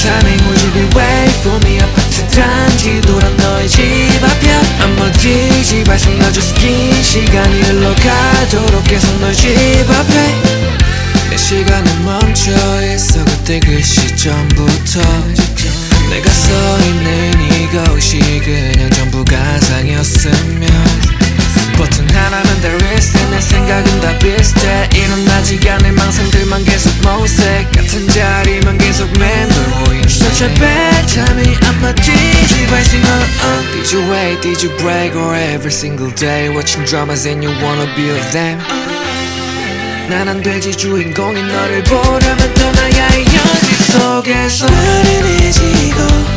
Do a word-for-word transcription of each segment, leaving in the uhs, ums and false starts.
timing would you be wait for me 아파트 단지 돌아 너의 집 앞이야 I'm a 디지 발성 넣어줘 긴 시간이 흘러가도록 계속 너의 집 앞에 내 시간은 멈춰있어 그때 그 시점부터 내가 서있는 이곳이 그냥 전부 가상이었으면 버튼 하나면 there is 내 생각은 다 비슷해 일어나지 않을 망상들만 계속 모색 같은 자리만 계속 맴돌고 있네 Such a bad timing I'm a 디지 발생 uh, uh. Did you wait, did you break or every single day Watching dramas and you wanna be with them 난 안 되지 주인공인 너를 보려면 떠나야 해 현실 속에서 나른해지고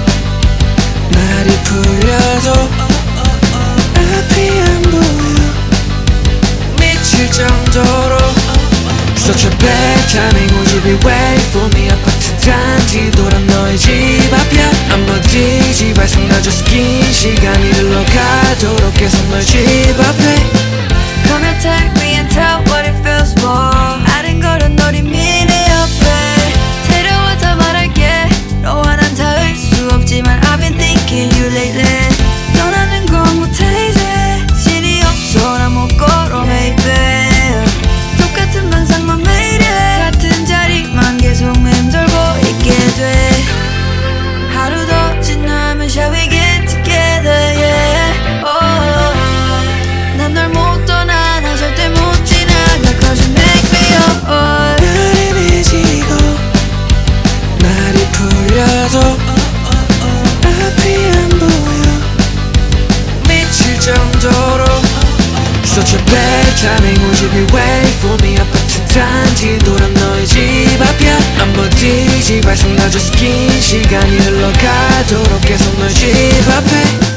날이 풀려도 앞이 안 보여 미칠 정도로 Such a bad timing would you be wait for me 아파트 단지 돌아 너의 집 앞이야 I'm a 디지 발성 넣어줘 긴 시간이 흘러가도록 계속 너의 집 앞에 Come and take me and tell what it feels for 아른거려 노린 미래 옆에 데려와 더 말할게 너와 난 닿을 수 없지만 I've been thinking you lately 떠나는 건 못해 이제 실이 없어 나 못 걸어 baby 똑같은 망상만 매일 해 같은 자리만 계속 맴돌고 있게 돼 하루 더 지나면 shall we get together yeah oh 난 널 못 떠나 나 절대 못 지나가 Cause you make me up oh. 나른해지고 날이 풀려도 앞이 안 보여 미칠 정도로 Such a bad timing would you be wait for me 아파트 단지 돌아 너의 집 앞이야 I'm a 디지 발성 넣어줘 긴 시간이 흘러가도록 계속 너의 집 앞에